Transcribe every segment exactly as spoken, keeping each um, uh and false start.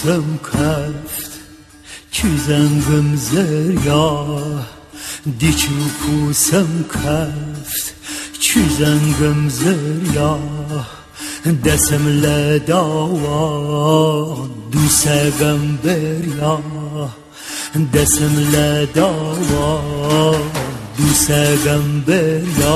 کوسم کفت چیزنگم زریا دیچو کوسم کفت چیزنگم زریا دسم لداوا دوسگم بریا دسم لداوا دوسگم بریا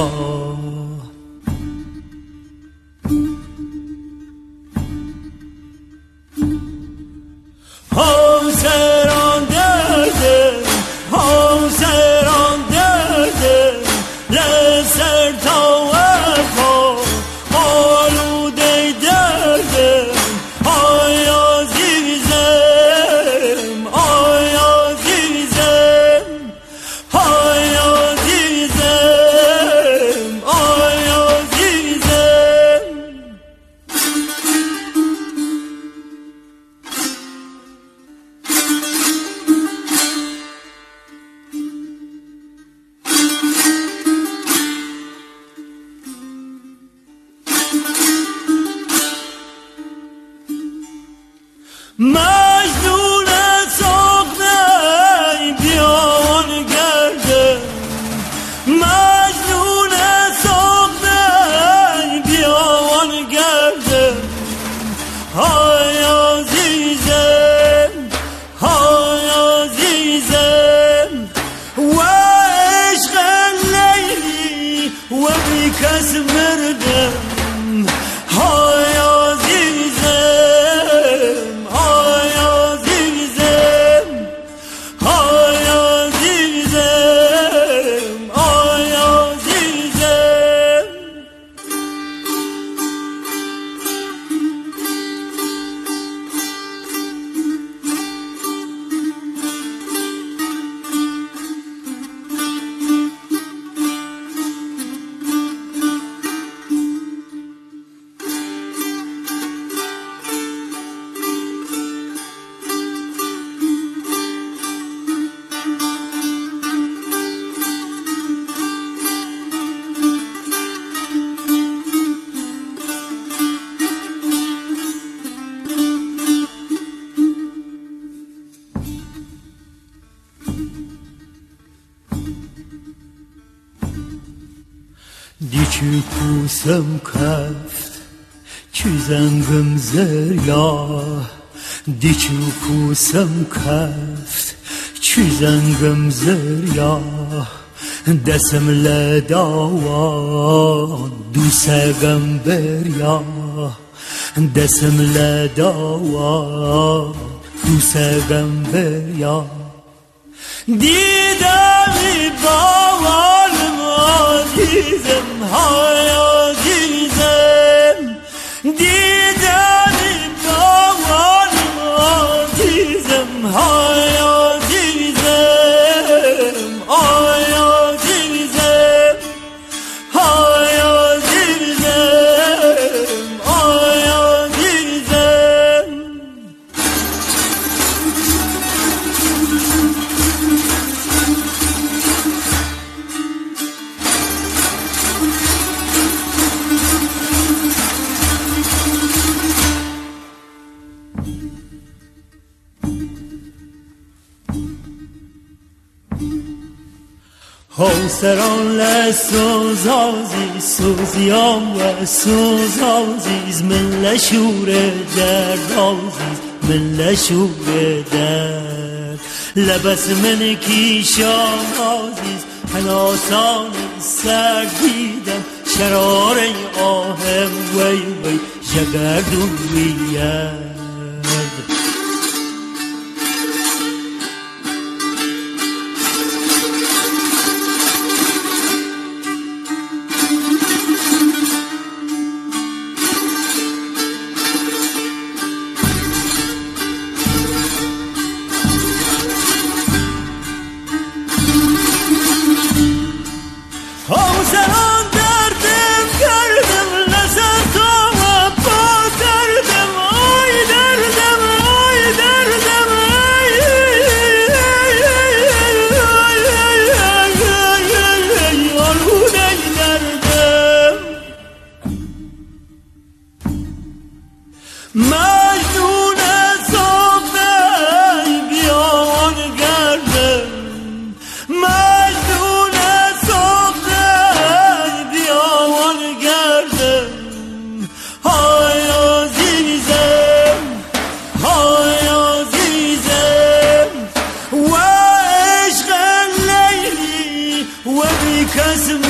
حاضران درده حاضران درده لسر تا وفا آلوده درده آی عزیزم آی عزیزم آی عزیزم آی عزیزم مجنون ساقنی بیان گردم مجنون ساقنی بیان گردم های عزیزم های عزیزم و عشق لیلی و بی کس مردم های دیچو کوسم کفت چیزنگم زریا دیچو کوسم کفت چیزنگم زریا دسم لداوا دوسگم بریا دسم لداوا دوسگم بریا دیدمی باورم عزیزم های عزیزم دیدمی باورم عزیزم های عزیزم های عزیزم های عزیزم های عزیزم حوسران لسوزازی سوزیام و سوزازیز من لشور دردازیز من لشور درد لبس من کیشان آزیز هناسان سردیدم شرار آهم وی وی جگردون وید حوزران دردم کردم لذت و پا کردم آی رسم